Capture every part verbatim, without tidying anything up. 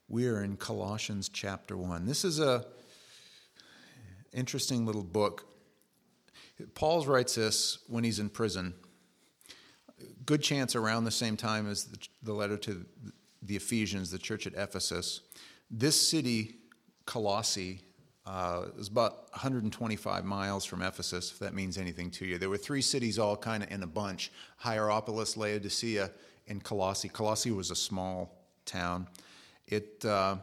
We are in Colossians chapter one. This is a interesting little book. Paul writes this when he's in prison. Good chance around the same time as the, the letter to the Ephesians, the church at Ephesus. This city, Colossae, uh, is about one hundred twenty-five miles from Ephesus, if that means anything to you. There were three cities all kind of in a bunch: Hierapolis, Laodicea, and Colossae. Colossae was a small town. It uh,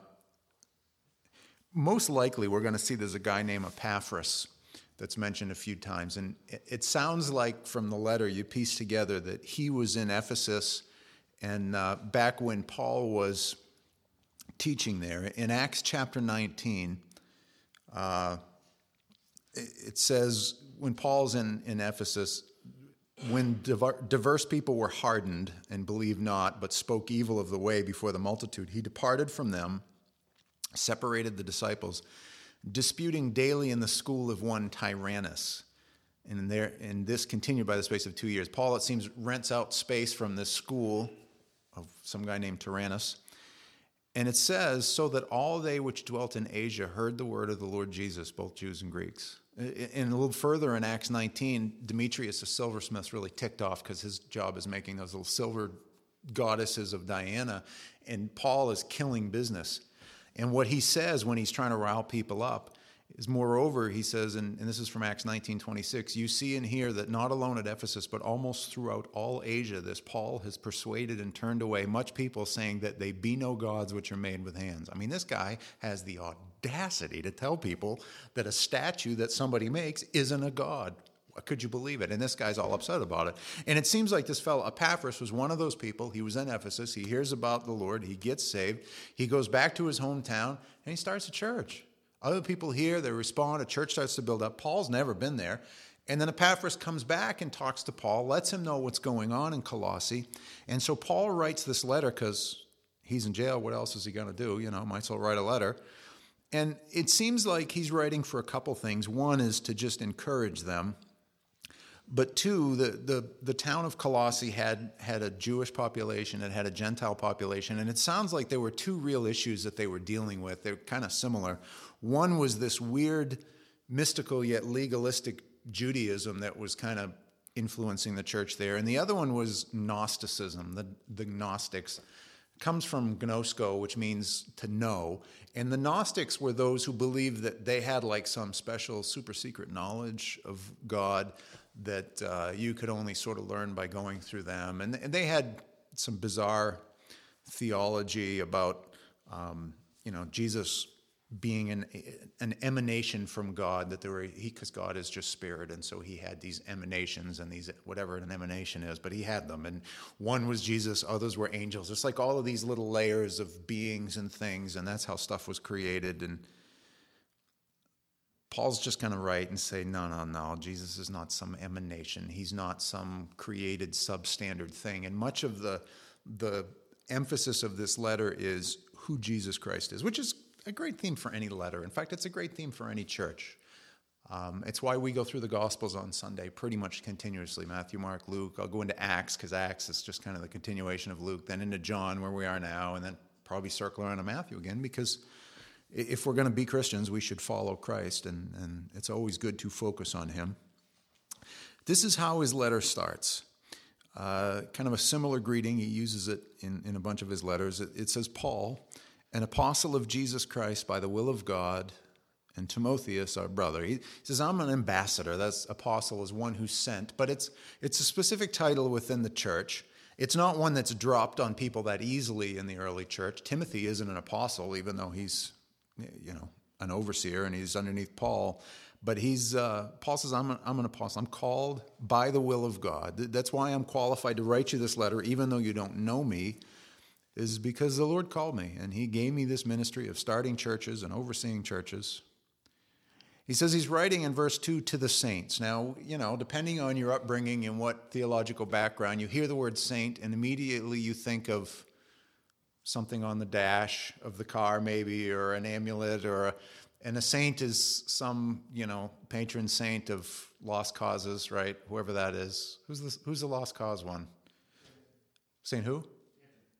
most likely we're going to see there's a guy named Epaphras that's mentioned a few times, and it, it sounds like from the letter you piece together that he was in Ephesus, and uh, back when Paul was teaching there in Acts chapter nineteen, uh, it, it says when Paul's in in Ephesus, when diverse people were hardened and believed not, but spoke evil of the way before the multitude, he departed from them, separated the disciples, disputing daily in the school of one Tyrannus. And, there, and this continued by the space of two years. Paul, it seems, rents out space from this school of some guy named Tyrannus. And it says, so that all they which dwelt in Asia heard the word of the Lord Jesus, both Jews and Greeks. And a little further in Acts nineteen, Demetrius the silversmith's really ticked off because his job is making those little silver goddesses of Diana, and Paul is killing business. And what he says when he's trying to rile people up is, moreover, he says, and, and this is from Acts nineteen twenty-six, you see and hear that not alone at Ephesus, but almost throughout all Asia, this Paul has persuaded and turned away much people, saying that they be no gods which are made with hands. I mean, this guy has the audacity to tell people that a statue that somebody makes isn't a god. Could you believe it? And this guy's all upset about it. And it seems like this fellow Epaphras was one of those people. He was in Ephesus. He hears about the Lord. He gets saved. He goes back to his hometown, and he starts a church. Other people hear, they respond, a church starts to build up. Paul's never been there. And then Epaphras comes back and talks to Paul, lets him know what's going on in Colossae. And so Paul writes this letter because he's in jail. What else is he going to do? You know, might as well write a letter. And it seems like he's writing for a couple things. One is to just encourage them. But two, the, the, the town of Colossae had, had a Jewish population, it had a Gentile population, and it sounds like there were two real issues that they were dealing with. They're kind of similar. One was this weird, mystical yet legalistic Judaism that was kind of influencing the church there, and the other one was Gnosticism, the, the Gnostics. It comes from gnosko, which means to know, and the Gnostics were those who believed that they had like some special super secret knowledge of God that uh, you could only sort of learn by going through them. And, and they had some bizarre theology about, um, you know, Jesus being an, an emanation from God, that there were, he, because God is just spirit, and so he had these emanations and these, whatever an emanation is, but he had them. And one was Jesus, others were angels. It's like all of these little layers of beings and things, and that's how stuff was created. And Paul's just going to write and say, no, no, no, Jesus is not some emanation. He's not some created substandard thing. And much of the the emphasis of this letter is who Jesus Christ is, which is a great theme for any letter. In fact, it's a great theme for any church. Um, it's why we go through the Gospels on Sunday pretty much continuously. Matthew, Mark, Luke. I'll go into Acts because Acts is just kind of the continuation of Luke. Then into John, where we are now, and then probably circle around to Matthew again, because if we're going to be Christians, we should follow Christ, and, and it's always good to focus on him. This is how his letter starts. Uh, kind of a similar greeting. He uses it in, in a bunch of his letters. It, it says, Paul, an apostle of Jesus Christ by the will of God, and Timotheus, our brother. He says, I'm an ambassador. That's apostle is one who's sent, but it's it's a specific title within the church. It's not one that's dropped on people that easily in the early church. Timothy isn't an apostle, even though he's you know, an overseer, and he's underneath Paul. But he's uh, Paul says, I'm, a, I'm an apostle. I'm called by the will of God. That's why I'm qualified to write you this letter, even though you don't know me, is because the Lord called me, and he gave me this ministry of starting churches and overseeing churches. He says he's writing in verse two to the saints. Now, you know, depending on your upbringing and what theological background, you hear the word saint, and immediately you think of something on the dash of the car maybe, or an amulet, or a, and a saint is some, you know, patron saint of lost causes, right? Whoever that is. Who's the, who's the lost cause one? Saint who?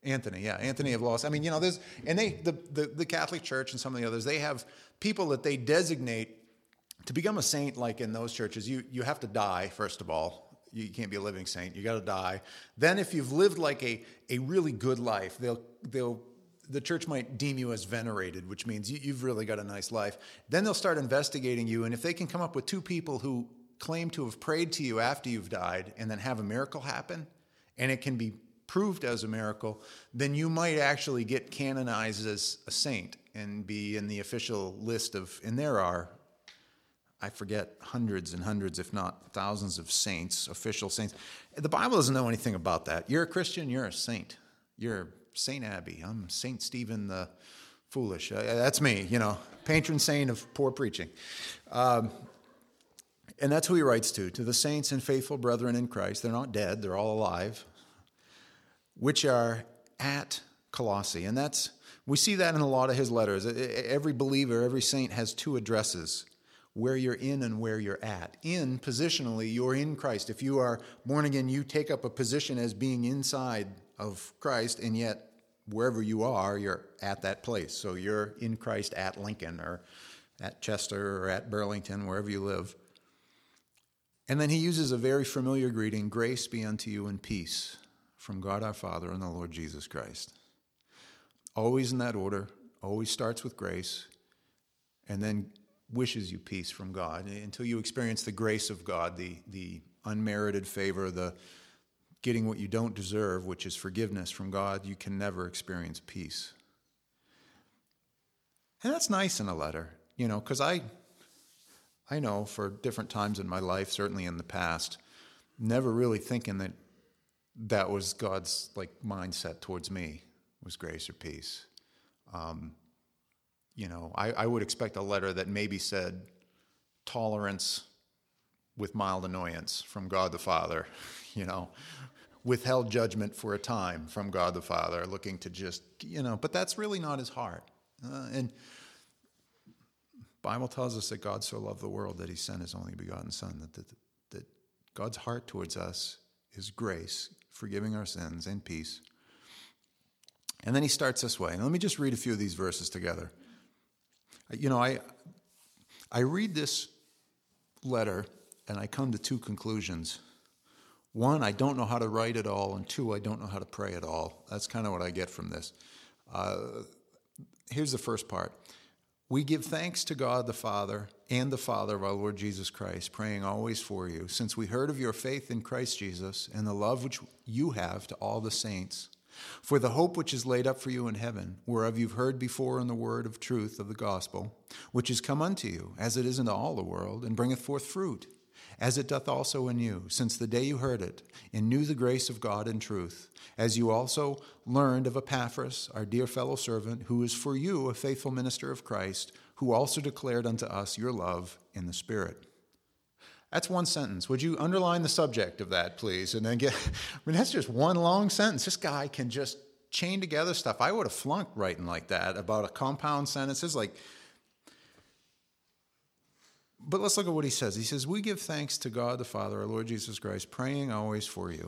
Anthony, yeah, Anthony of Lost. I mean, you know, there's, and they, the, the, the Catholic Church and some of the others, they have people that they designate to become a saint. Like in those churches, you, you have to die, first of all. You can't be a living saint. You got to die. Then if you've lived like a, a really good life, they'll, they'll, the church might deem you as venerated, which means you, you've really got a nice life. Then they'll start investigating you. And if they can come up with two people who claim to have prayed to you after you've died and then have a miracle happen, and it can be proved as a miracle, then you might actually get canonized as a saint and be in the official list of, and there are, I forget, hundreds and hundreds, if not thousands of saints, official saints. The Bible doesn't know anything about that. You're a Christian, you're a saint. You're Saint Abby. I'm Saint Stephen the Foolish. Uh, that's me, you know, patron saint of poor preaching. Um, and that's who he writes to, to the saints and faithful brethren in Christ. They're not dead, they're all alive, which are at Colossae. And that's, we see that in a lot of his letters. Every believer, every saint has two addresses, where you're in and where you're at. In, positionally, you're in Christ. If you are born again, you take up a position as being inside of Christ, and yet wherever you are, you're at that place. So you're in Christ at Lincoln or at Chester or at Burlington, wherever you live. And then he uses a very familiar greeting, grace be unto you and peace from God our Father and the Lord Jesus Christ. Always in that order, always starts with grace, and then wishes you peace from God until you experience the grace of God, the, the unmerited favor, the getting what you don't deserve, which is forgiveness from God. You can never experience peace. And that's nice in a letter, you know, because I, I know for different times in my life, certainly in the past, never really thinking that that was God's like mindset towards me, was grace or peace. Um, you know, I, I would expect a letter that maybe said tolerance with mild annoyance from God the Father, you know, withheld judgment for a time from God the Father, looking to just, you know, but that's really not his heart. Uh, and Bible tells us that God so loved the world that he sent his only begotten Son, that, that, that God's heart towards us is grace, forgiving our sins, and peace. And then he starts this way. And let me just read a few of these verses together. You know, I I read this letter and I come to two conclusions. One, I don't know how to write at all, and two, I don't know how to pray at all. That's kind of what I get from this. Uh, here's the first part. We give thanks to God the Father and the Father of our Lord Jesus Christ, praying always for you, since we heard of your faith in Christ Jesus and the love which you have to all the saints, for the hope which is laid up for you in heaven, whereof you've heard before in the word of truth of the gospel, which is come unto you, as it is in all the world, and bringeth forth fruit, as it doth also in you, since the day you heard it, and knew the grace of God in truth, as you also learned of Epaphras, our dear fellow servant, who is for you a faithful minister of Christ, who also declared unto us your love in the Spirit. That's one sentence. Would you underline the subject of that, please? And then get, I mean, that's just one long sentence. This guy can just chain together stuff. I would have flunked writing like that about a compound sentences. Like, but let's look at what he says. He says, we give thanks to God the Father, our Lord Jesus Christ, praying always for you.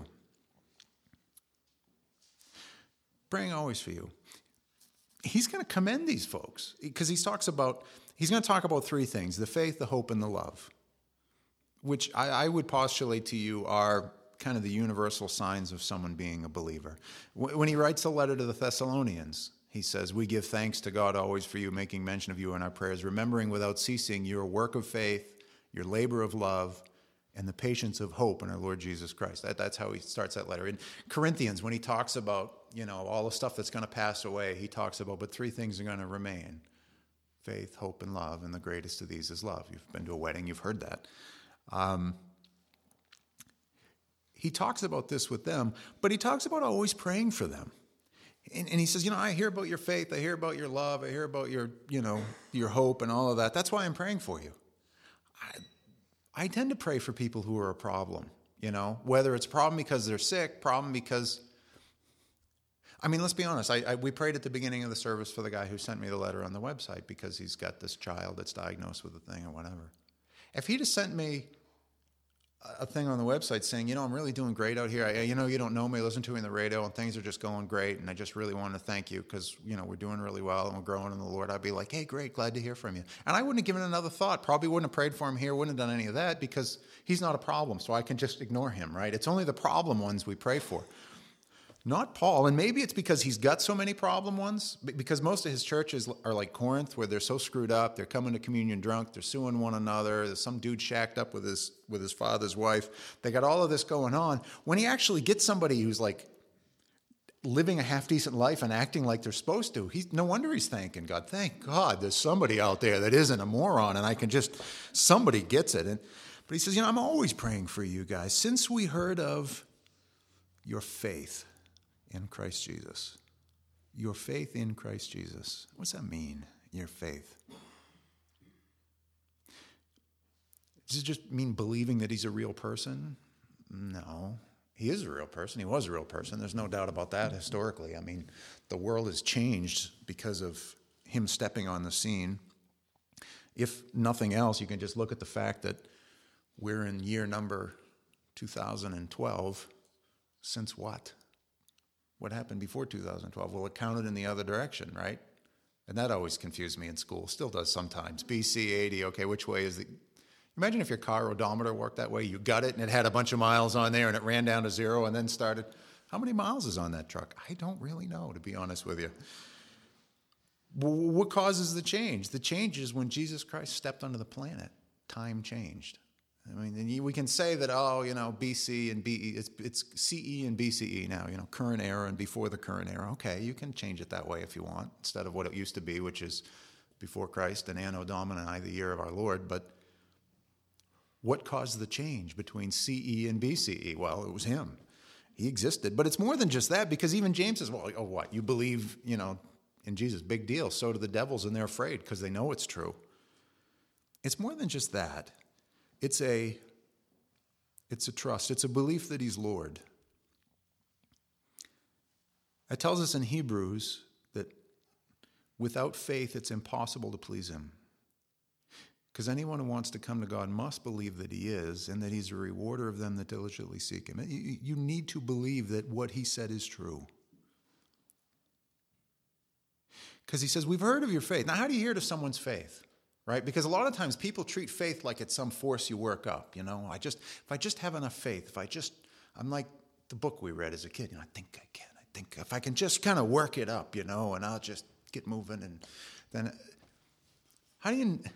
Praying always for you. He's going to commend these folks because he talks about, he's going to talk about three things: the faith, the hope, and the love, which I, I would postulate to you are kind of the universal signs of someone being a believer. When he writes the letter to the Thessalonians, he says, we give thanks to God always for you, making mention of you in our prayers, remembering without ceasing your work of faith, your labor of love, and the patience of hope in our Lord Jesus Christ. That, that's how he starts that letter. In Corinthians, when he talks about, you know, all the stuff that's going to pass away, he talks about, but three things are going to remain: faith, hope, and love, and the greatest of these is love. You've been to a wedding, you've heard that. Um, he talks about this with them, but he talks about always praying for them. And, and he says, you know, I hear about your faith, I hear about your love, I hear about your, you know, your hope and all of that. That's why I'm praying for you. I, I tend to pray for people who are a problem, you know, whether it's a problem because they're sick, problem because, I mean, let's be honest. I, I we prayed at the beginning of the service for the guy who sent me the letter on the website because he's got this child that's diagnosed with a thing or whatever. If he'd have sent me a thing on the website saying, you know, I'm really doing great out here. I, you know, you don't know me, listen to me on the radio, and things are just going great, and I just really want to thank you because, you know, we're doing really well and we're growing in the Lord. I'd be like, hey, great, glad to hear from you. And I wouldn't have given it another thought. Probably wouldn't have prayed for him here, wouldn't have done any of that because he's not a problem, so I can just ignore him, right? It's only the problem ones we pray for. Not Paul, and maybe it's because he's got so many problem ones, because most of his churches are like Corinth, where they're so screwed up, they're coming to communion drunk, they're suing one another, there's some dude shacked up with his with his father's wife. They got all of this going on. When he actually gets somebody who's like living a half-decent life and acting like they're supposed to, he's no wonder he's thanking God. Thank God there's somebody out there that isn't a moron, and I can just, somebody gets it. And, but he says, you know, I'm always praying for you guys, since we heard of your faith in Christ Jesus. Your faith in Christ Jesus. What's that mean, your faith? Does it just mean believing that he's a real person? No. He is a real person. He was a real person. There's no doubt about that historically. I mean, the world has changed because of him stepping on the scene. If nothing else, you can just look at the fact that we're in year number two thousand twelve. Since what? What happened before two thousand twelve? Well, it counted in the other direction, right? And that always confused me in school. Still does sometimes. B C eighty, okay, which way is the... Imagine if your car odometer worked that way. You got it, and it had a bunch of miles on there, and it ran down to zero and then started. How many miles is on that truck? I don't really know, to be honest with you. What causes the change? The change is when Jesus Christ stepped onto the planet. Time changed. I mean, and we can say that, oh, you know, B C and B E, it's, it's C E and B C E now, you know, current era and before the current era. Okay, you can change it that way if you want, instead of what it used to be, which is before Christ and Anno Domini, the year of our Lord. But what caused the change between C E and B C E? Well, it was him. He existed. But it's more than just that, because even James says, well, oh, what? You believe, you know, in Jesus, big deal. So do the devils, and they're afraid because they know it's true. It's more than just that. It's a, it's a trust. It's a belief that he's Lord. It tells us in Hebrews that without faith, it's impossible to please him. Because anyone who wants to come to God must believe that he is, and that he's a rewarder of them that diligently seek him. You, you need to believe that what he said is true. Because he says, we've heard of your faith. Now, how do you hear of someone's faith? Right? Because a lot of times people treat faith like it's some force you work up, you know. I just, if I just have enough faith, if I just, I'm like the book we read as a kid, you know, I think I can, I think if I can just kind of work it up, you know, and I'll just get moving. And then, how do you,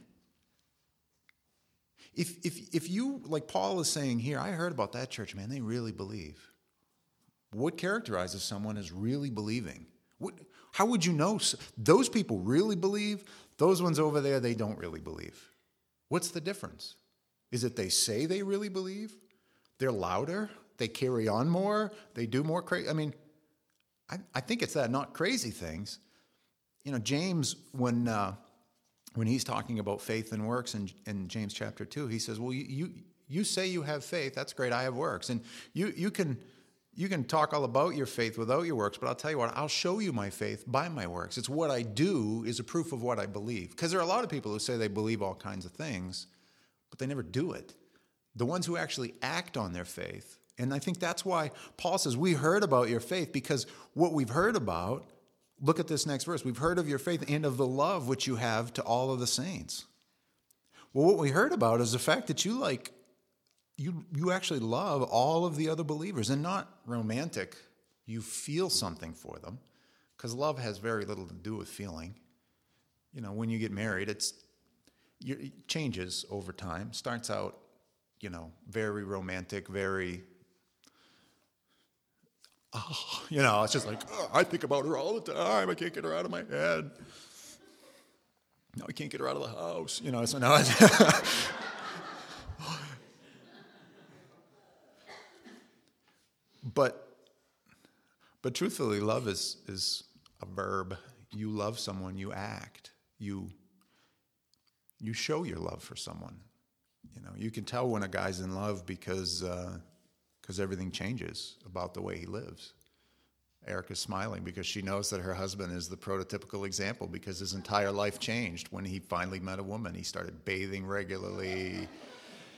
if, if, if you, like Paul is saying here, I heard about that church, man, they really believe. What characterizes someone as really believing? What, how would you know? Those people really believe. Those ones over there, they don't really believe. What's the difference? Is it they say they really believe? They're louder? They carry on more? They do more crazy? I mean, I, I think it's that, not crazy things. You know, James, when uh, when he's talking about faith and works in, in James chapter two, he says, well, you, you you say you have faith. That's great. I have works. And you you can... You can talk all about your faith without your works, but I'll tell you what, I'll show you my faith by my works. It's what I do is a proof of what I believe. Because there are a lot of people who say they believe all kinds of things, but they never do it. The ones who actually act on their faith, and I think that's why Paul says, we heard about your faith, because what we've heard about, look at this next verse, we've heard of your faith and of the love which you have to all of the saints. Well, what we heard about is the fact that you like, You you actually love all of the other believers, and not romantic. You feel something for them, because love has very little to do with feeling. You know, when you get married, it's it changes over time. Starts out, you know, very romantic, very, oh, you know, it's just like, oh, I think about her all the time. I can't get her out of my head. No, I can't get her out of the house. You know, so now it's But, but truthfully, love is is a verb. You love someone, you act. You you show your love for someone. You know, you can tell when a guy's in love because because uh, everything changes about the way he lives. Erica's smiling because she knows that her husband is the prototypical example, because his entire life changed when he finally met a woman. He started bathing regularly.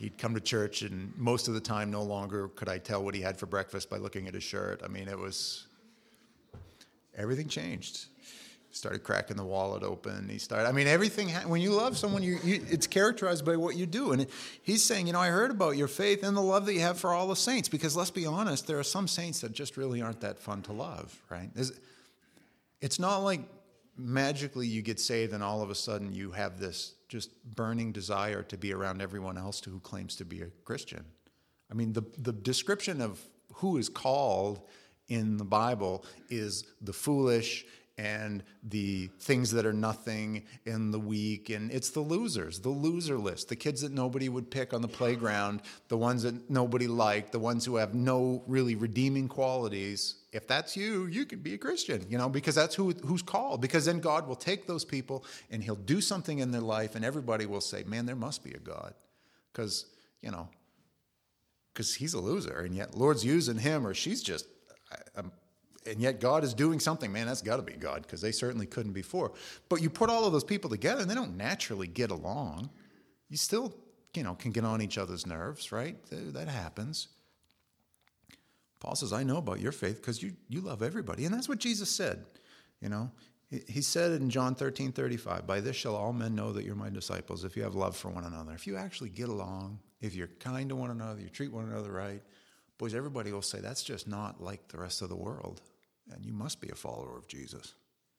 he'd come to church, and most of the time, no longer could I tell what he had for breakfast by looking at his shirt. I mean, it was, everything changed. He started cracking the wallet open. He started, I mean, everything, when you love someone, you, you, it's characterized by what you do. And he's saying, you know, I heard about your faith and the love that you have for all the saints, because let's be honest, there are some saints that just really aren't that fun to love, right? There's, it's not like magically you get saved and all of a sudden you have this just burning desire to be around everyone else who claims to be a Christian. I mean, the, the description of who is called in the Bible is the foolish and the things that are nothing and the weak, and it's the losers, the loser list, the kids that nobody would pick on the playground, the ones that nobody liked, the ones who have no really redeeming qualities. If that's you, you can be a Christian, you know, because that's who who's called. Because then God will take those people and he'll do something in their life, and everybody will say, man, there must be a God. Because, you know, because he's a loser, and yet Lord's using him, or she's just, I'm, and yet God is doing something. Man, that's got to be God, because they certainly couldn't before. But you put all of those people together, and they don't naturally get along. You still, you know, can get on each other's nerves, right? That happens. Paul says, I know about your faith because you, you love everybody. And that's what Jesus said, you know. He, he said in John thirteen thirty-five, by this shall all men know that you're my disciples, if you have love for one another. If you actually get along, if you're kind to one another, you treat one another right, boys, everybody will say, that's just not like the rest of the world. And you must be a follower of Jesus.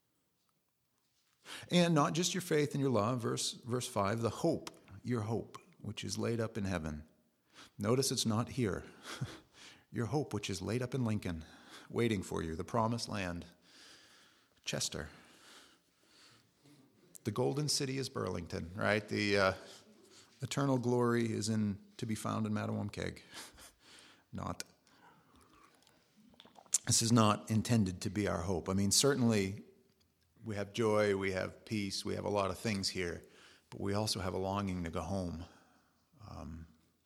And not just your faith and your love, verse, verse five, the hope, your hope, which is laid up in heaven. Notice it's not here. Your hope, which is laid up in Lincoln, waiting for you, the promised land. Chester. The golden city is Burlington, right? The uh, eternal glory is in to be found in Mattawamkeag. Not. This is not intended to be our hope. I mean, certainly we have joy, we have peace, we have a lot of things here, but we also have a longing to go home. Um,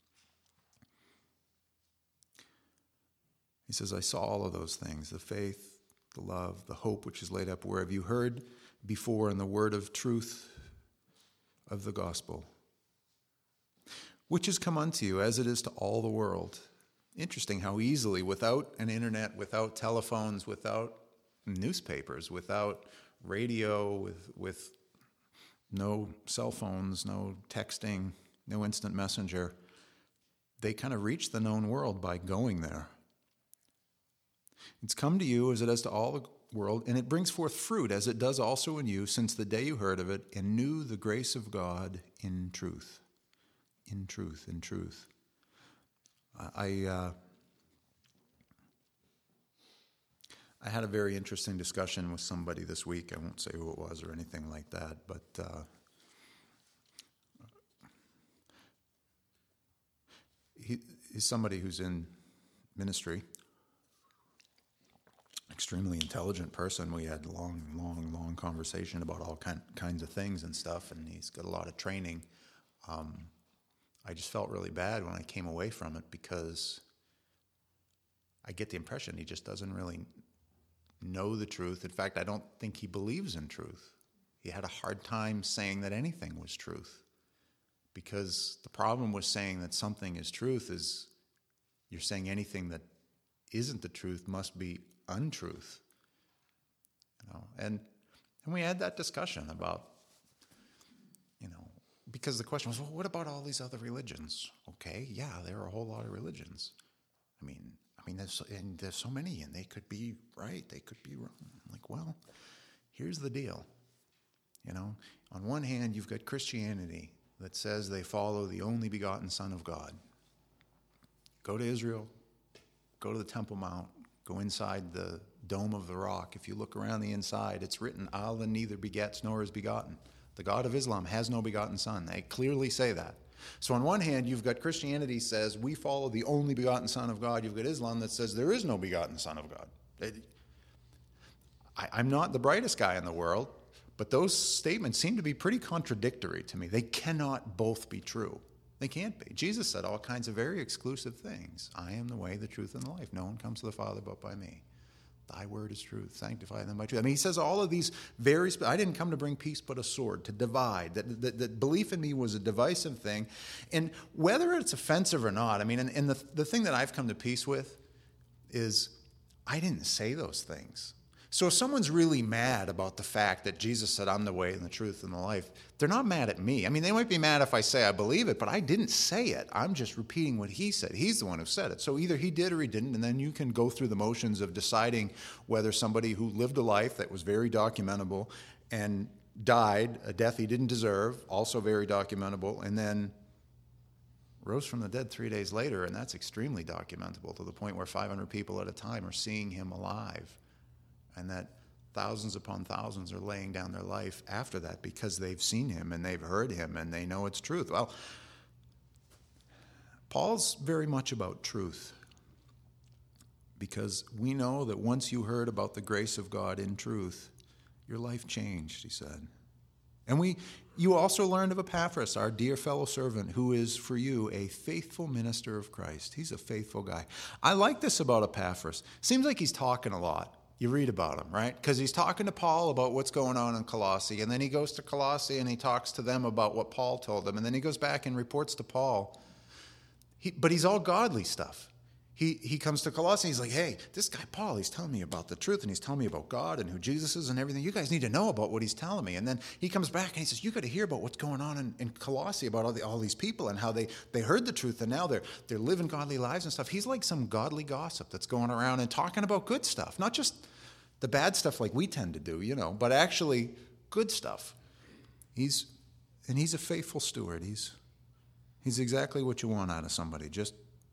he says, I saw all of those things, the faith, the love, the hope which is laid up where have you heard before in the word of truth of the gospel, which has come unto you as it is to all the world. Interesting how easily, without an internet, without telephones, without newspapers, without radio, with with no cell phones, no texting, no instant messenger, they kind of reach the known world by going there. It's come to you as it is to all the world, and it brings forth fruit as it does also in you since the day you heard of it and knew the grace of God in truth. In truth, in truth. I uh, I had a very interesting discussion with somebody this week. I won't say who it was or anything like that, but uh, he, he's somebody who's in ministry, extremely intelligent person. We had long, long, long conversation about all kind, kinds of things and stuff, and he's got a lot of training. Um, I just felt really bad when I came away from it because I get the impression he just doesn't really know the truth. In fact, I don't think he believes in truth. He had a hard time saying that anything was truth, because the problem with saying that something is truth is you're saying anything that isn't the truth must be untruth. You know, and and we had that discussion about, you know, because the question was, well, what about all these other religions? Okay, yeah, there are a whole lot of religions. I mean, I mean, there's and there's so many, and they could be right, they could be wrong. I'm like, well, here's the deal. You know, on one hand, you've got Christianity that says they follow the only begotten Son of God. Go to Israel, go to the Temple Mount, go inside the Dome of the Rock. If you look around the inside, it's written, Allah neither begets nor is begotten. The God of Islam has no begotten son. They clearly say that. So on one hand, you've got Christianity says we follow the only begotten Son of God. You've got Islam that says there is no begotten Son of God. It, I, I'm not the brightest guy in the world, but those statements seem to be pretty contradictory to me. They cannot both be true. They can't be. Jesus said all kinds of very exclusive things. I am the way, the truth, and the life. No one comes to the Father but by me. Thy word is truth. Sanctify them by truth. I mean, he says all of these very, sp- I didn't come to bring peace but a sword, to divide. That, that, that belief in me was a divisive thing. And whether it's offensive or not, I mean, and, and the, the thing that I've come to peace with is I didn't say those things. So if someone's really mad about the fact that Jesus said, I'm the way and the truth and the life, they're not mad at me. I mean, they might be mad if I say I believe it, but I didn't say it. I'm just repeating what he said. He's the one who said it. So either he did or he didn't, and then you can go through the motions of deciding whether somebody who lived a life that was very documentable and died, a death he didn't deserve, also very documentable, and then rose from the dead three days later, and that's extremely documentable to the point where five hundred people at a time are seeing him alive. And that thousands upon thousands are laying down their life after that because they've seen him and they've heard him and they know it's truth. Well, Paul's very much about truth because we know that once you heard about the grace of God in truth, your life changed, he said. And we, you also learned of Epaphras, our dear fellow servant, who is for you a faithful minister of Christ. He's a faithful guy. I like this about Epaphras. Seems like he's talking a lot. You read about him, right? Because he's talking to Paul about what's going on in Colossae, and then he goes to Colossae and he talks to them about what Paul told them, and then he goes back and reports to Paul. He, but he's all godly stuff. He he comes to Colossae, he's like, hey, this guy Paul, he's telling me about the truth, and he's telling me about God and who Jesus is and everything. You guys need to know about what he's telling me. And then he comes back and he says, you got to hear about what's going on in, in Colossae, about all, the, all these people and how they, they heard the truth, and now they're, they're living godly lives and stuff. He's like some godly gossip that's going around and talking about good stuff, not just the bad stuff like we tend to do, you know, but actually good stuff. He's and he's a faithful steward. He's he's exactly what you want out of somebody. Just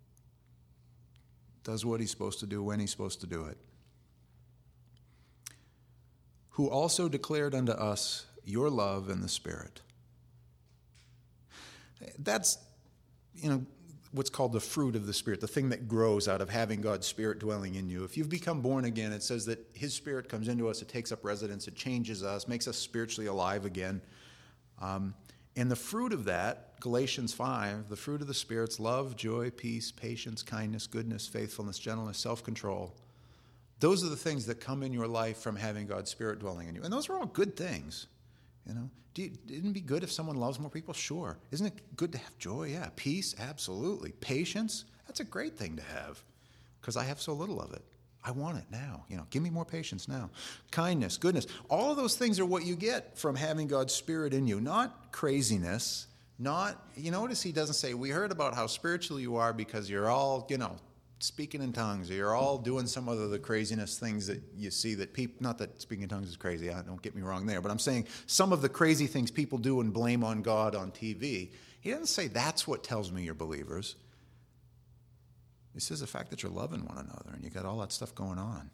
does what he's supposed to do when he's supposed to do it. Who also declared unto us your love in the Spirit. That's, you know, what's called the fruit of the Spirit, the thing that grows out of having God's Spirit dwelling in you. If you've become born again, it says that his Spirit comes into us, it takes up residence, it changes us, makes us spiritually alive again. Um, and the fruit of that, Galatians five, the fruit of the Spirit's love, joy, peace, patience, kindness, goodness, faithfulness, gentleness, self-control. Those are the things that come in your life from having God's Spirit dwelling in you. And those are all good things. You know, Do you, isn't it be good if someone loves more people? Sure. Isn't it good to have joy? Yeah. Peace? Absolutely. Patience? That's a great thing to have because I have so little of it. I want it now. You know, give me more patience now. Kindness, goodness. All of those things are what you get from having God's Spirit in you, not craziness, not, you notice he doesn't say, we heard about how spiritual you are because you're all, you know, speaking in tongues, or you're all doing some of the craziness things that you see that people, not that speaking in tongues is crazy, don't get me wrong there, but I'm saying some of the crazy things people do and blame on God on T V. He doesn't say that's what tells me you're believers. He says the fact that you're loving one another and you got all that stuff going on.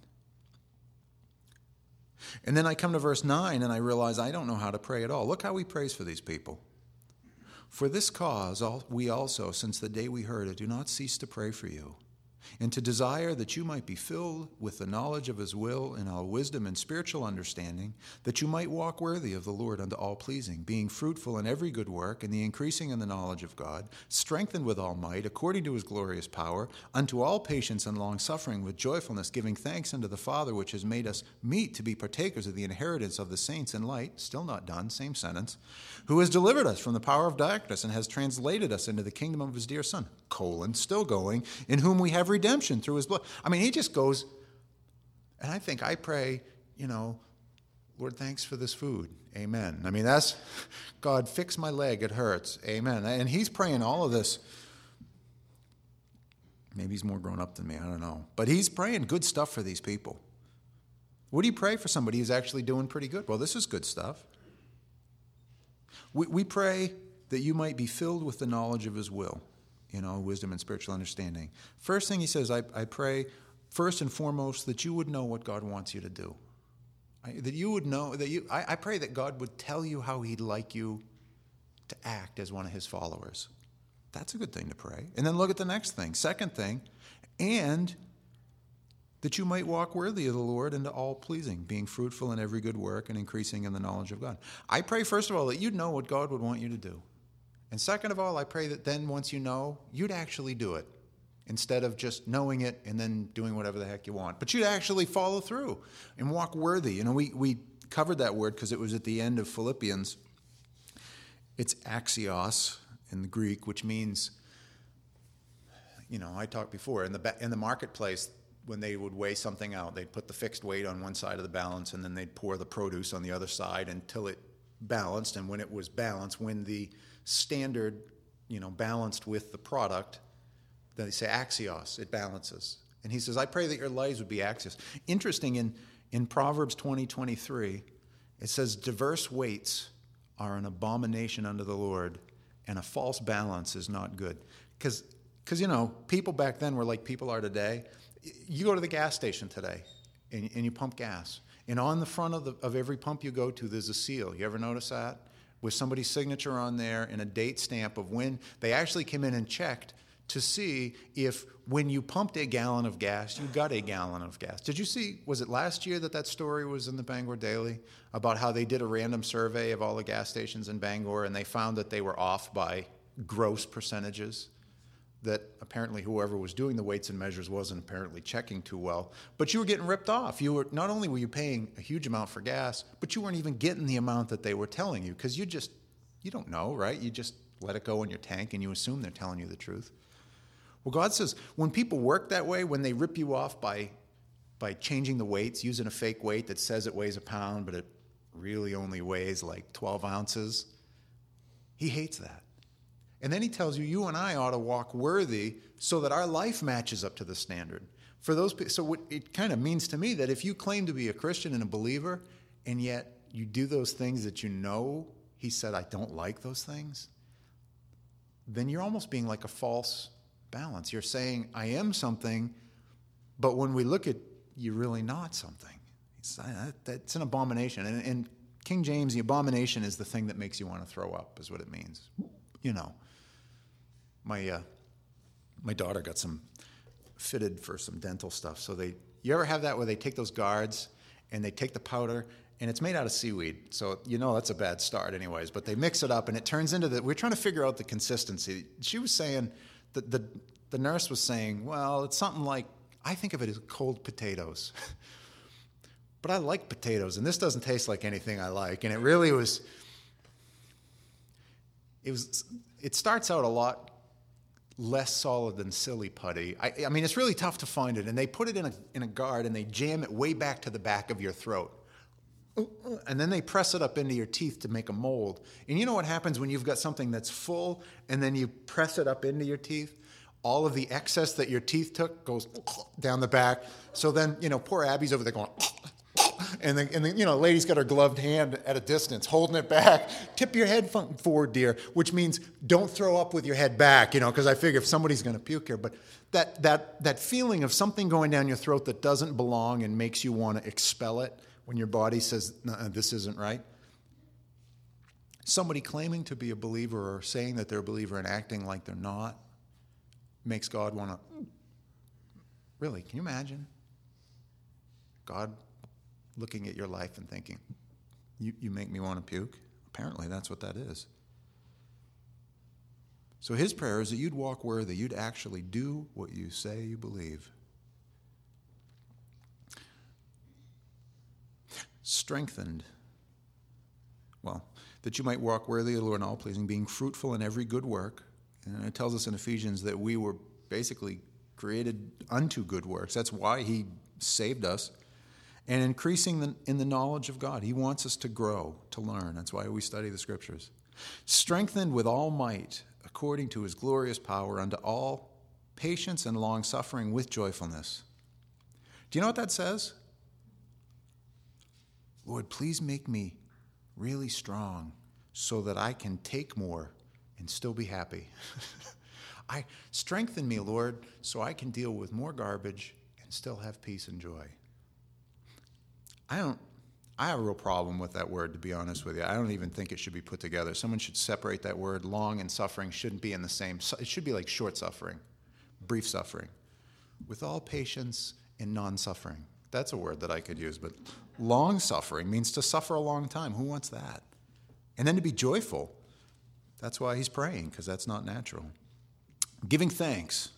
And then I come to verse nine and I realize I don't know how to pray at all. Look how he prays for these people. For this cause we also, since the day we heard it, do not cease to pray for you, and to desire that you might be filled with the knowledge of his will in all wisdom and spiritual understanding, that you might walk worthy of the Lord unto all pleasing, being fruitful in every good work, and the increasing in the knowledge of God, strengthened with all might, according to his glorious power, unto all patience and longsuffering with joyfulness, giving thanks unto the Father, which has made us meet to be partakers of the inheritance of the saints in light, still not done, same sentence, who has delivered us from the power of darkness and has translated us into the kingdom of his dear Son, colon, still going, in whom we have redemption through his blood. I mean, he just goes, and I think I pray, you know, Lord, thanks for this food. Amen. I mean, that's, God, fix my leg, it hurts. Amen. And he's praying all of this. Maybe he's more grown up than me, I don't know. But he's praying good stuff for these people. What do you pray for somebody who's actually doing pretty good? Well, this is good stuff. We, we pray that you might be filled with the knowledge of his will, you know, wisdom and spiritual understanding. First thing he says, I, I pray, first and foremost, that you would know what God wants you to do. I, that you would know, that you. I, I pray that God would tell you how he'd like you to act as one of his followers. That's a good thing to pray. And then look at the next thing. Second thing, and that you might walk worthy of the Lord into all pleasing, being fruitful in every good work and increasing in the knowledge of God. I pray, first of all, that you'd know what God would want you to do. And second of all, I pray that then once you know, you'd actually do it instead of just knowing it and then doing whatever the heck you want. But you'd actually follow through and walk worthy. You know, we, we covered that word because it was at the end of Philippians. It's axios in the Greek, which means, you know, I talked before, in the in the marketplace, when they would weigh something out, they'd put the fixed weight on one side of the balance, and then they'd pour the produce on the other side until it balanced. And when it was balanced, when the standard, you know, balanced with the product, then they say axios, it balances. And he says, I pray that your lives would be axios. Interesting, in, in Proverbs twenty twenty-three, it says, diverse weights are an abomination unto the Lord, and a false balance is not good. Because, because you know, people back then were like people are today. You go to the gas station today, and, and you pump gas. And on the front of, the, of every pump you go to, there's a seal. You ever notice that? With somebody's signature on there and a date stamp of when they actually came in and checked to see if when you pumped a gallon of gas, you got a gallon of gas. Did you see, was it last year that that story was in the Bangor Daily about how they did a random survey of all the gas stations in Bangor, and they found that they were off by gross percentages? That apparently whoever was doing the weights and measures wasn't apparently checking too well. But you were getting ripped off. You were, not only were you paying a huge amount for gas, but you weren't even getting the amount that they were telling you, because you just, you don't know, right? You just let it go in your tank and you assume they're telling you the truth. Well, God says when people work that way, when they rip you off by, by changing the weights, using a fake weight that says it weighs a pound, but it really only weighs like twelve ounces, he hates that. And then he tells you, you and I ought to walk worthy so that our life matches up to the standard. For those, so what it kind of means to me that if you claim to be a Christian and a believer, and yet you do those things that you know he said, I don't like those things, then you're almost being like a false balance. You're saying, I am something, but when we look at you're really not something. It's, that, that's an abomination. And in King James, the abomination is the thing that makes you want to throw up, is what it means. You know. My uh, my daughter got some fitted for some dental stuff. So they, you ever have that where they take those guards and they take the powder, and it's made out of seaweed. So you know that's a bad start anyways. But they mix it up and it turns into the, we're trying to figure out the consistency. She was saying, the, the, the nurse was saying, well, it's something like, I think of it as cold potatoes. But I like potatoes, and this doesn't taste like anything I like. And it really was, it was, it starts out a lot less solid than silly putty. I, I mean, it's really tough to find it. And they put it in a in a guard, and they jam it way back to the back of your throat. And then they press it up into your teeth to make a mold. And you know what happens when you've got something that's full, and then you press it up into your teeth? All of the excess that your teeth took goes down the back. So then, you know, poor Abby's over there going... And then, and then, you know, the lady's got her gloved hand at a distance, holding it back. Tip your head forward, dear, which means don't throw up with your head back, you know, because I figure if somebody's going to puke here. But that that that feeling of something going down your throat that doesn't belong and makes you want to expel it when your body says, this isn't right. Somebody claiming to be a believer or saying that they're a believer and acting like they're not makes God want to, really, can you imagine? God looking at your life and thinking, you, you make me want to puke? Apparently that's what that is. So his prayer is that you'd walk worthy, you'd actually do what you say you believe. Strengthened. Well, that you might walk worthy of the Lord and all pleasing, being fruitful in every good work. And it tells us in Ephesians that we were basically created unto good works. That's why he saved us. And increasing the, in the knowledge of God. He wants us to grow, to learn. That's why we study the Scriptures. Strengthened with all might, according to his glorious power, unto all patience and long-suffering with joyfulness. Do you know what that says? Lord, please make me really strong so that I can take more and still be happy. I strengthen me, Lord, so I can deal with more garbage and still have peace and joy. I don't, I have a real problem with that word, to be honest with you. I don't even think it should be put together. Someone should separate that word. Long and suffering shouldn't be in the same, it should be like short suffering, brief suffering. With all patience and non-suffering. That's a word that I could use, but long suffering means to suffer a long time. Who wants that? And then to be joyful. That's why he's praying, because that's not natural. Giving thanks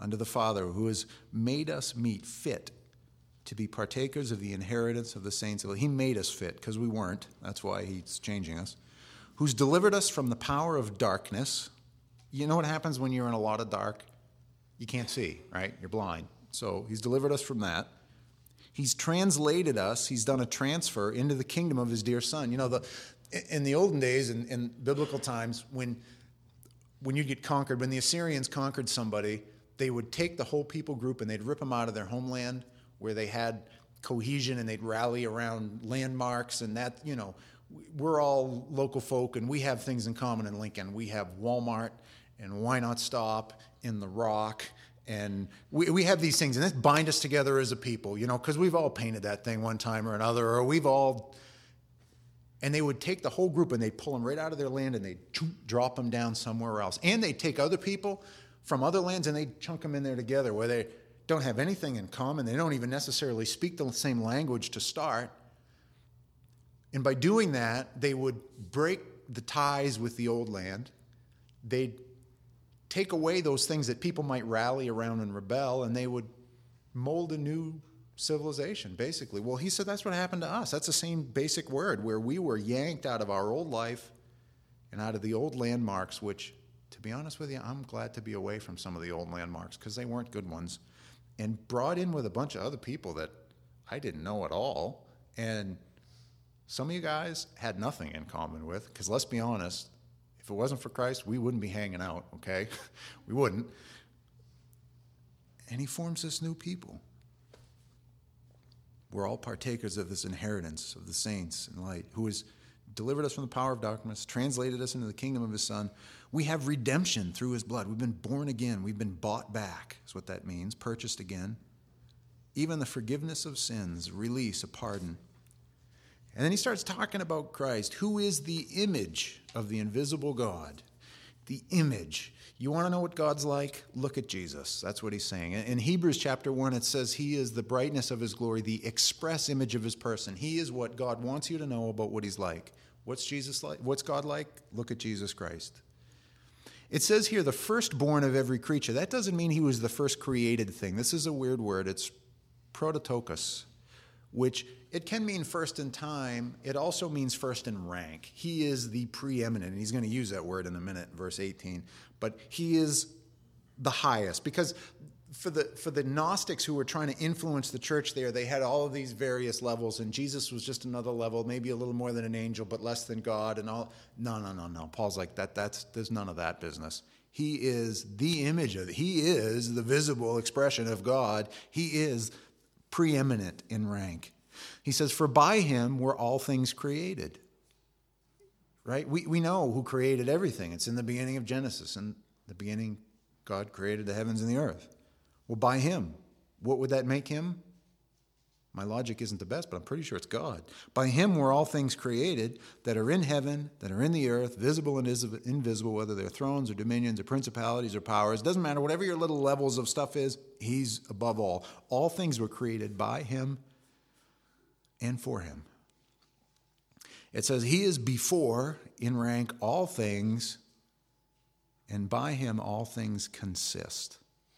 unto the Father, who has made us meet fit to be partakers of the inheritance of the saints. He made us fit because we weren't. That's why he's changing us. Who's delivered us from the power of darkness. You know what happens when you're in a lot of dark? You can't see, right? You're blind. So he's delivered us from that. He's translated us. He's done a transfer into the kingdom of his dear Son. You know, the in the olden days, in, in biblical times, when when you get conquered, when the Assyrians conquered somebody, they would take the whole people group and they'd rip them out of their homeland where they had cohesion, and they'd rally around landmarks, and that, you know, we're all local folk and we have things in common in Lincoln. We have Walmart and Why Not Stop in the Rock, and we, we have these things, and this bind us together as a people, you know, because we've all painted that thing one time or another, or we've all, and they would take the whole group and they'd pull them right out of their land and they'd drop them down somewhere else. And they'd take other people from other lands and they'd chunk them in there together where they don't have anything in common. They don't even necessarily speak the same language to start. And by doing that, they would break the ties with the old land. They'd take away those things that people might rally around and rebel, and they would mold a new civilization, basically. Well, he said that's what happened to us. That's the same basic word, where we were yanked out of our old life and out of the old landmarks, which, to be honest with you, I'm glad to be away from some of the old landmarks because they weren't good ones, and brought in with a bunch of other people that I didn't know at all. And some of you guys had nothing in common with, because let's be honest, if it wasn't for Christ, we wouldn't be hanging out, okay? We wouldn't. And he forms this new people. We're all partakers of this inheritance of the saints in light, who has delivered us from the power of darkness, translated us into the kingdom of his Son. We have redemption through his blood. We've been born again. We've been bought back, is what that means, purchased again. Even the forgiveness of sins, release, a pardon. And then he starts talking about Christ, who is the image of the invisible God. The image. You want to know what God's like? Look at Jesus. That's what he's saying. In Hebrews chapter one, it says he is the brightness of his glory, the express image of his person. He is what God wants you to know about what he's like. What's Jesus like? What's God like? Look at Jesus Christ. It says here, the firstborn of every creature. That doesn't mean he was the first created thing. This is a weird word. It's prototokos, which it can mean first in time. It also means first in rank. He is the preeminent, and he's going to use that word in a minute, verse eighteen. But he is the highest, because for the for the Gnostics who were trying to influence the church there, they had all of these various levels, and Jesus was just another level, maybe a little more than an angel, but less than God, and all. No, no, no, no. Paul's like, that. That's there's none of that business. He is the image of, he is the visible expression of God. He is preeminent in rank. He says, for by him were all things created. Right? We we know who created everything. It's in the beginning of Genesis. In the beginning, God created the heavens and the earth. Well, by him. What would that make him? My logic isn't the best, but I'm pretty sure it's God. By him were all things created that are in heaven, that are in the earth, visible and invisible, whether they're thrones or dominions or principalities or powers. It doesn't matter. Whatever your little levels of stuff is, he's above all. All things were created by him and for him. It says he is before, in rank, all things, and by him all things consist.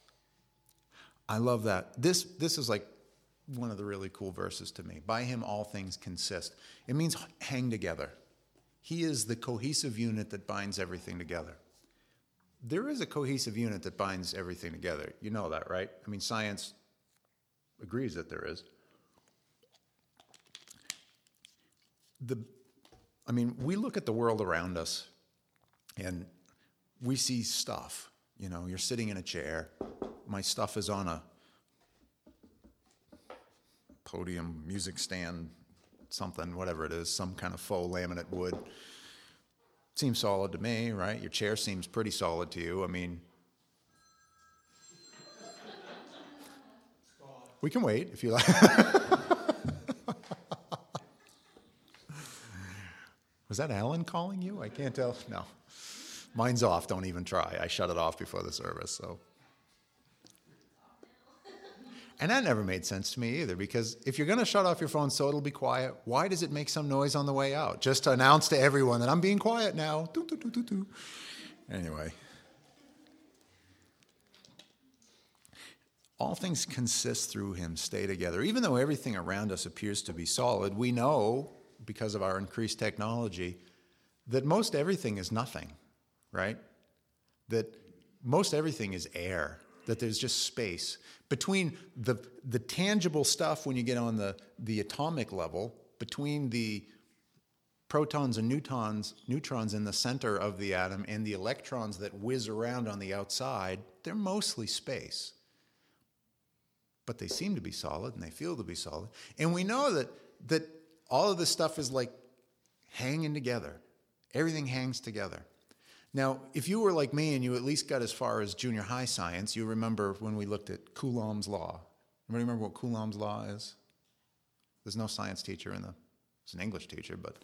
I love that. This, this is like one of the really cool verses to me. By him all things consist. It means hang together. He is the cohesive unit that binds everything together. There is a cohesive unit that binds everything together. You know that, right? I mean, science agrees that there is. The, I mean, we look at the world around us and we see stuff. You know, you're sitting in a chair. My stuff is on a podium, music stand, something, whatever it is, some kind of faux laminate wood. Seems solid to me, right? Your chair seems pretty solid to you. I mean, we can wait if you like. Was that Alan calling you? I can't tell. No. Mine's off. Don't even try. I shut it off before the service, so. And that never made sense to me either, because if you're going to shut off your phone so it'll be quiet, why does it make some noise on the way out? Just to announce to everyone that I'm being quiet now. Doo, doo, doo, doo, doo. Anyway. All things consist through him, stay together. Even though everything around us appears to be solid, we know, because of our increased technology, that most everything is nothing, right? That most everything is air, that there's just space. Between the, the tangible stuff when you get on the, the atomic level, between the protons and neutrons, neutrons in the center of the atom and the electrons that whiz around on the outside, they're mostly space. But they seem to be solid and they feel to be solid. And we know that, that all of this stuff is like hanging together. Everything hangs together. Now, if you were like me and you at least got as far as junior high science, you remember when we looked at Coulomb's law. Anybody remember what Coulomb's law is? There's no science teacher in the, it's an English teacher, but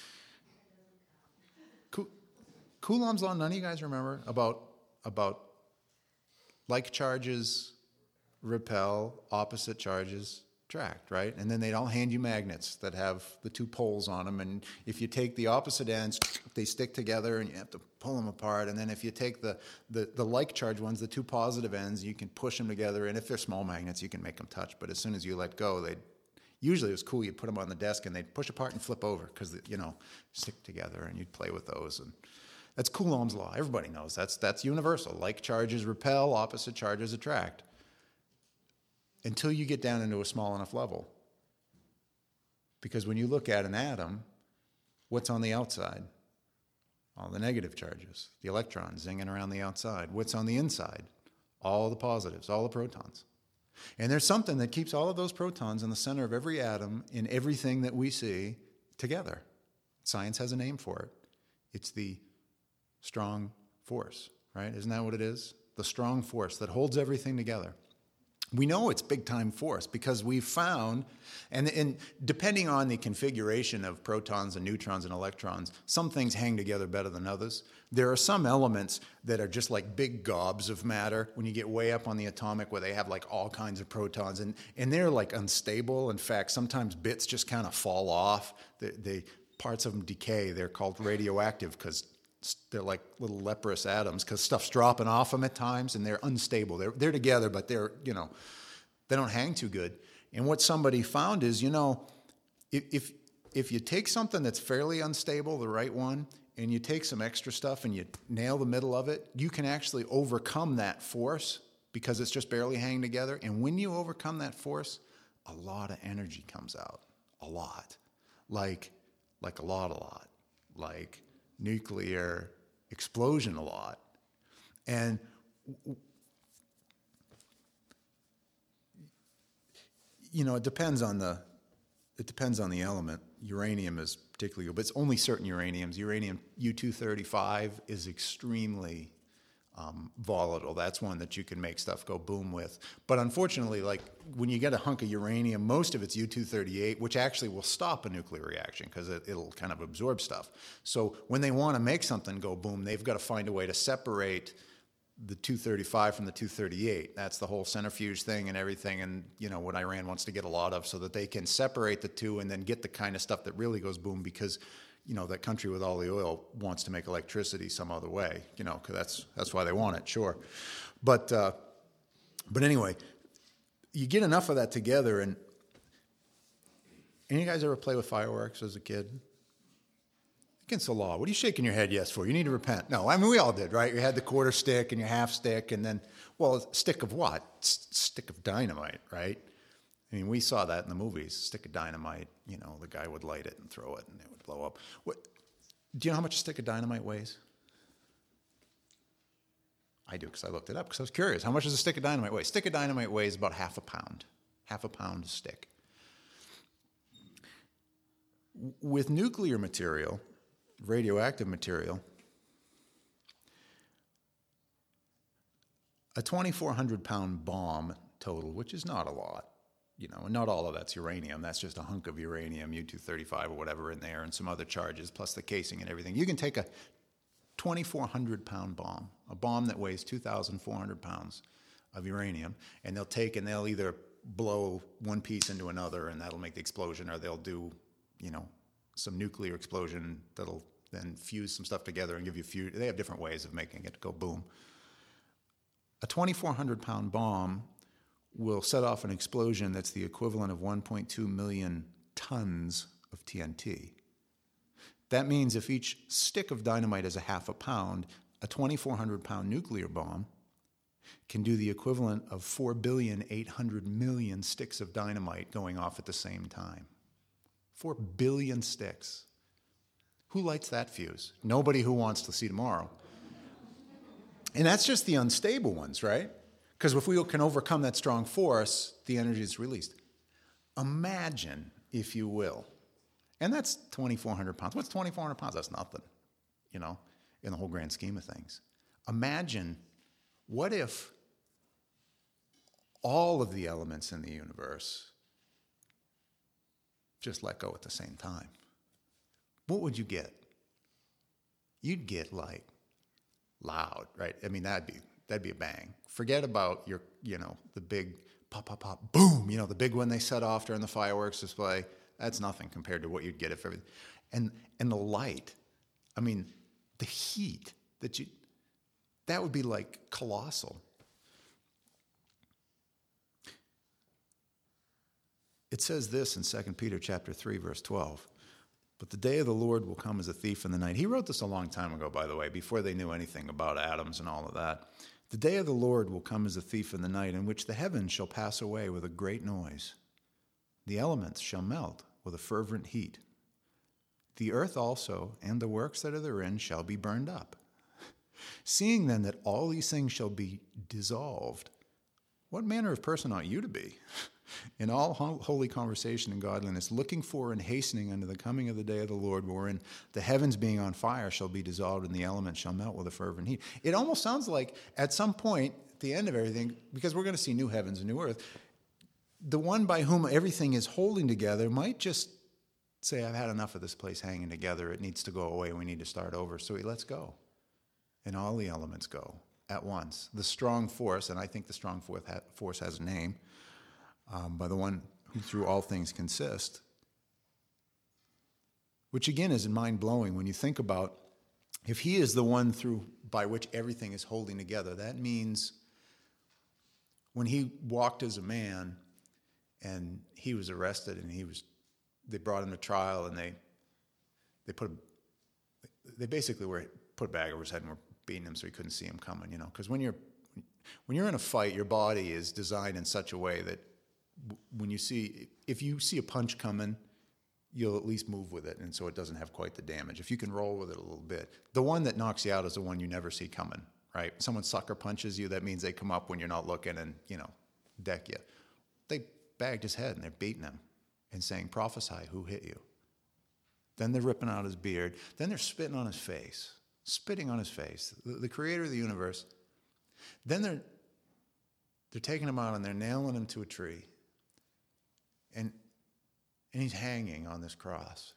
Coulomb's law, none of you guys remember about, about like charges repel, opposite charges attract, right? And then they'd all hand you magnets that have the two poles on them, and if you take the opposite ends, they stick together and you have to pull them apart. And then if you take the, the, the like charge ones, the two positive ends, you can push them together, and if they're small magnets, you can make them touch. But as soon as you let go, they'd, usually it was cool, you'd put them on the desk and they'd push apart and flip over because, you know, stick together, and you'd play with those. And that's Coulomb's law. Everybody knows that's, that's universal. Like charges repel, opposite charges attract. Until you get down into a small enough level. Because when you look at an atom, what's on the outside? All the negative charges, the electrons zinging around the outside. What's on the inside? All the positives, all the protons. And there's something that keeps all of those protons in the center of every atom in everything that we see together. Science has a name for it. It's the strong force, right? Isn't that what it is? The strong force that holds everything together. We know it's big-time force because we've found, and, and depending on the configuration of protons and neutrons and electrons, some things hang together better than others. There are some elements that are just like big gobs of matter when you get way up on the atomic where they have like all kinds of protons, and, and they're like unstable. In fact, sometimes bits just kind of fall off. They, they, parts of them decay. They're called radioactive because they're like little leprous atoms because stuff's dropping off them at times, and they're unstable. They're, they're together, but they're, you know, they don't hang too good. And what somebody found is, you know, if, if, if you take something that's fairly unstable, the right one, and you take some extra stuff and you nail the middle of it, you can actually overcome that force because it's just barely hanging together. And when you overcome that force, a lot of energy comes out. A lot. Like, like a lot, a lot. Like nuclear explosion a lot. And you know, it depends on the it depends on the element. Uranium is particularly good, but it's only certain uraniums. Uranium U two thirty-five is extremely um, volatile. That's one that you can make stuff go boom with. But unfortunately, like when you get a hunk of uranium, most of it's U two thirty-eight, which actually will stop a nuclear reaction because it, it'll kind of absorb stuff. So when they want to make something go boom, they've got to find a way to separate the two thirty-five from the two thirty-eight. That's the whole centrifuge thing and everything, and you know what Iran wants to get a lot of, so that they can separate the two and then get the kind of stuff that really goes boom, because you know that country with all the oil wants to make electricity some other way, you know, because that's that's why they want it, sure. But uh, but anyway, you get enough of that together, and any of you guys ever play with fireworks as a kid? Against the law. What are you shaking your head yes for? You need to repent. No, I mean, we all did, right? You had the quarter stick and your half stick, and then, well, a stick of what? S- stick of dynamite, right? I mean, we saw that in the movies. Stick of dynamite, you know, the guy would light it and throw it, and it would blow up. What, do you know how much a stick of dynamite weighs? I do, because I looked it up, because I was curious. How much does a stick of dynamite weigh? A stick of dynamite weighs about half a pound. Half a pound a stick. With nuclear material, radioactive material, a twenty-four hundred pound bomb total, which is not a lot, you know, and not all of that's uranium. That's just a hunk of uranium, U two thirty-five or whatever in there, and some other charges, plus the casing and everything. You can take a twenty-four hundred pound bomb, a bomb that weighs two thousand four hundred pounds of uranium, and they'll take and they'll either blow one piece into another, and that'll make the explosion, or they'll do, you know, some nuclear explosion that'll then fuse some stuff together and give you fuse. They have different ways of making it go boom. A twenty-four hundred pound bomb will set off an explosion that's the equivalent of one point two million tons of T N T. That means if each stick of dynamite is a half a pound, a twenty-four hundred pound nuclear bomb can do the equivalent of four billion eight hundred million sticks of dynamite going off at the same time. four billion sticks. Who lights that fuse? Nobody who wants to see tomorrow. And that's just the unstable ones, right? Because if we can overcome that strong force, the energy is released. Imagine, if you will, and that's twenty-four hundred pounds. What's twenty-four hundred pounds? That's nothing, you know, in the whole grand scheme of things. Imagine, what if all of the elements in the universe just let go at the same time? What would you get? You'd get like loud, right? I mean, that'd be that'd be a bang. Forget about your, you know, the big pop, pop, pop, boom, you know, the big one they set off during the fireworks display. That's nothing compared to what you'd get if everything. And and the light, I mean, the heat that you, that would be like colossal. It says this in Second Peter chapter three, verse twelve. But the day of the Lord will come as a thief in the night. He wrote this a long time ago, by the way, before they knew anything about atoms and all of that. The day of the Lord will come as a thief in the night, in which the heavens shall pass away with a great noise. The elements shall melt with a fervent heat. The earth also and the works that are therein shall be burned up. Seeing then that all these things shall be dissolved, what manner of person ought you to be? In all holy conversation and godliness, looking for and hastening unto the coming of the day of the Lord, wherein the heavens being on fire shall be dissolved and the elements shall melt with a fervent heat. It almost sounds like at some point, at the end of everything, because we're going to see new heavens and new earth, the one by whom everything is holding together might just say, I've had enough of this place hanging together. It needs to go away. We need to start over. So he lets go. And all the elements go at once. The strong force, and I think the strong force has a name, Um, by the one who through all things consist, which again is mind-blowing when you think about, if he is the one through by which everything is holding together, that means when he walked as a man and he was arrested and he was, they brought him to trial and they they put a, they basically were put a bag over his head and were beating him so he couldn't see him coming, you know, because when you're when you're in a fight, your body is designed in such a way that when you see, if you see a punch coming, you'll at least move with it, and so it doesn't have quite the damage. If you can roll with it a little bit. The one that knocks you out is the one you never see coming, right? Someone sucker punches you, that means they come up when you're not looking and, you know, deck you. They bagged his head, and they're beating him and saying, prophesy, who hit you? Then they're ripping out his beard. Then they're spitting on his face, spitting on his face, the, the creator of the universe. Then they're, they're taking him out, and they're nailing him to a tree. And, and he's hanging on this cross.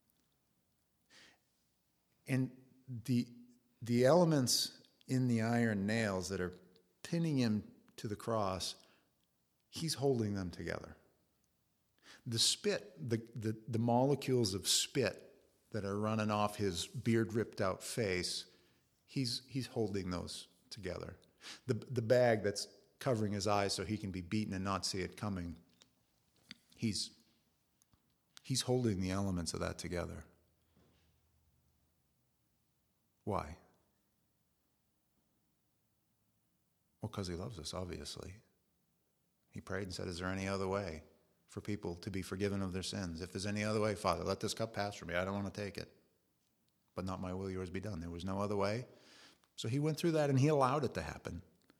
And the, the elements in the iron nails that are pinning him to the cross, he's holding them together. The spit, the, the, the molecules of spit that are running off his beard-ripped-out face, he's, he's holding those together. The, the bag that's covering his eyes so he can be beaten and not see it coming, He's, he's holding the elements of that together. Why? Well, because he loves us, obviously. He prayed and said, is there any other way for people to be forgiven of their sins? If there's any other way, Father, let this cup pass from me. I don't want to take it. But not my will, yours be done. There was no other way. So he went through that and he allowed it to happen.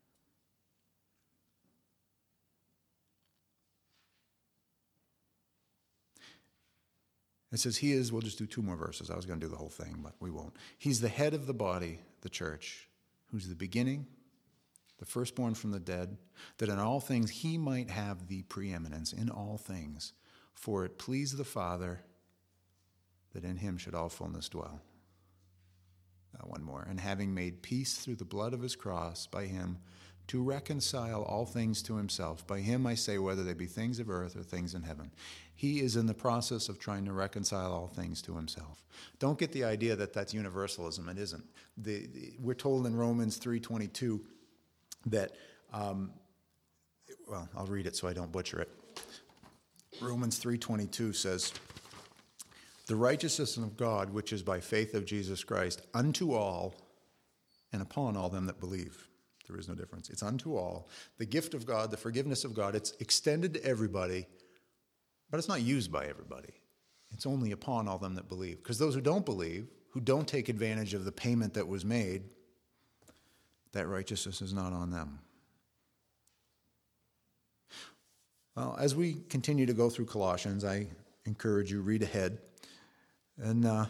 It says he is, we'll just do two more verses. I was going to do the whole thing, but we won't. He's the head of the body, the church, who's the beginning, the firstborn from the dead, that in all things he might have the preeminence, in all things. For it pleased the Father that in him should all fullness dwell. Uh, one more. And having made peace through the blood of his cross, by him to reconcile all things to himself. By him I say, whether they be things of earth or things in heaven. He is in the process of trying to reconcile all things to himself. Don't get the idea that that's universalism. It isn't. The, the, we're told in Romans three twenty-two that um, well, I'll read it so I don't butcher it. Romans three twenty-two says, "The righteousness of God, which is by faith of Jesus Christ, unto all and upon all them that believe." There is no difference. It's unto all. The gift of God, the forgiveness of God, it's extended to everybody, but it's not used by everybody. It's only upon all them that believe. Because those who don't believe, who don't take advantage of the payment that was made, that righteousness is not on them. Well, as we continue to go through Colossians, I encourage you, read ahead and uh,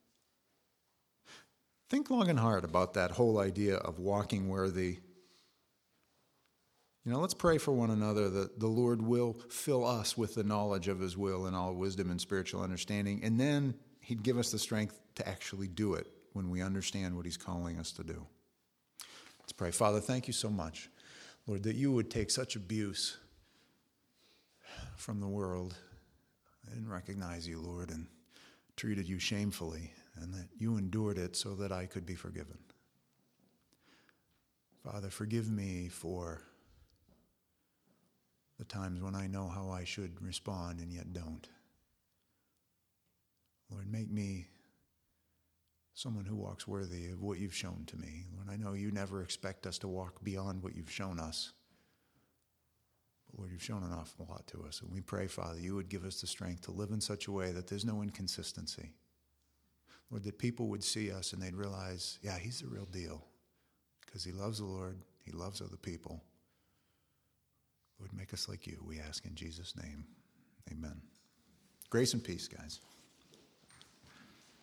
think long and hard about that whole idea of walking worthy. You know, let's pray for one another that the Lord will fill us with the knowledge of his will and all wisdom and spiritual understanding, and then he'd give us the strength to actually do it when we understand what he's calling us to do. Let's pray. Father, thank you so much, Lord, that you would take such abuse from the world. I didn't recognize you, Lord, and treated you shamefully, and that you endured it so that I could be forgiven. Father, forgive me for the times when I know how I should respond and yet don't. Lord, make me someone who walks worthy of what you've shown to me. Lord, I know you never expect us to walk beyond what you've shown us. But Lord, you've shown an awful lot to us. And we pray, Father, you would give us the strength to live in such a way that there's no inconsistency. Lord, that people would see us and they'd realize, yeah, he's the real deal. Because he loves the Lord, he loves other people. Lord, make us like you, we ask in Jesus' name. Amen. Grace and peace, guys.